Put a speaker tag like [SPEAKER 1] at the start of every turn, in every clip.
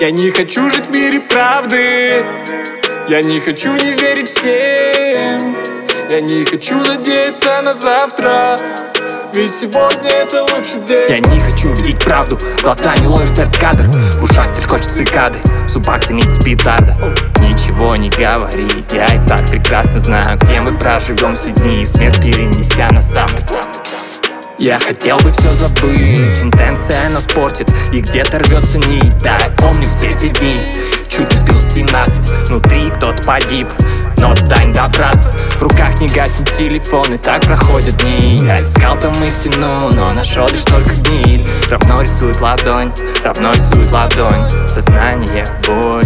[SPEAKER 1] Я не хочу жить в мире правды. Я не хочу не верить всем. Я не хочу надеяться на завтра, ведь сегодня это лучший день.
[SPEAKER 2] Я не хочу видеть правду, глаза не ловят этот кадр. В ушах стрекочут цикады, в зубах дымит петарда. Ничего не говори, я и так прекрасно знаю, где мы проживем все дни, смерть перенеся на завтра. Я хотел бы все забыть, интенция нас портит, и где-то рвется нить. Да, я помню все эти дни, чуть не сбил 17, внутри кто-то погиб, но туда не добраться. В руках не гаснет телефон, и так проходят дни. Я искал там истину, но нашел лишь только гниль. Равно рисует ладонь, сознание, боль,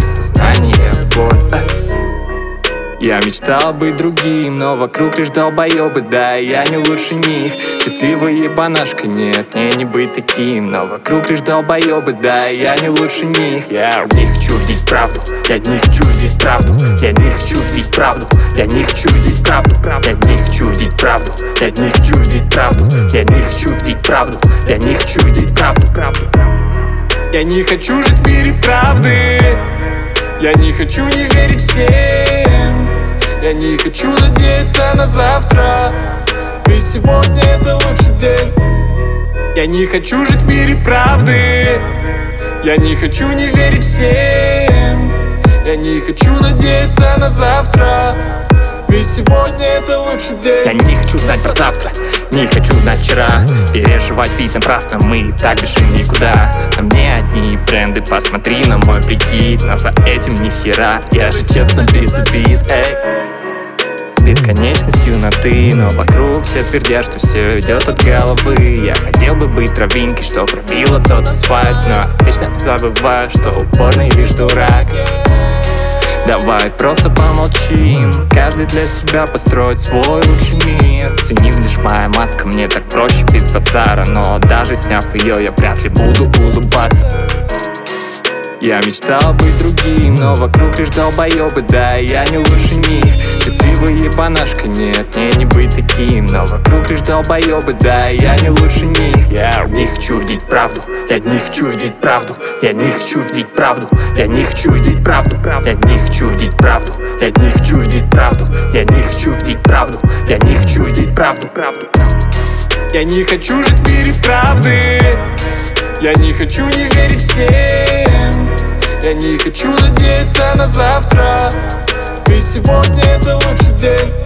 [SPEAKER 2] Я мечтал быть другим, но вокруг лишь долбоебы. Да, я не лучше них, счастливая ебанашка. Нет, мне не быть таким, но вокруг лишь долбоебы. Да, я не лучше них. Я не хочу видеть правду, я не хочу видеть правду. Я не хочу видеть правду, я не хочу видеть правду. Я не хочу видеть правду, я не хочу видеть правду. Я не хочу видеть правду, я не хочу видеть правду.
[SPEAKER 1] Я не хочу жить в мире правды. Я не хочу не верить всем. Я не хочу надеяться на завтра, ведь сегодня это лучший день. Я не хочу жить в мире правды. Я не хочу не верить всем. Я не хочу надеяться на завтра, ведь сегодня это лучший день.
[SPEAKER 2] Я не хочу знать про завтра, не хочу знать вчера. Переживать ведь напрасно, мы и так бежим никуда. На мне одни бренды, посмотри на мой прикид. Но за этим ни хера, я же честно без обид. С бесконечностью на ты, но вокруг все твердят, что все идет от головы. Я хотел бы быть травинкой, что пробила тот асфальт, но вечно забываю, что упорный лишь дурак. Давай просто помолчим, каждый для себя построит свой лучший мир. Ценим лишь моя маска, мне так проще без базара, но даже сняв ее, я вряд ли буду улыбаться. Я мечтал быть другим, но вокруг лишь долбоебы. Да, я не лучше них, счастливая ебанашка. Нет, мне не быть таким, но вокруг лишь долбоебы. Да, я не лучше них. Я не хочу видеть правду, я не хочу видеть правду. Я не хочу видеть правду, я не хочу видеть правду. Я не хочу видеть правду, я не хочу видеть правду. Я не хочу видеть правду, я не хочу видеть правду.
[SPEAKER 1] Я не хочу жить в мире правды. Я не хочу не верить всем. Я не хочу надеяться на завтра, ведь сегодня это лучший день.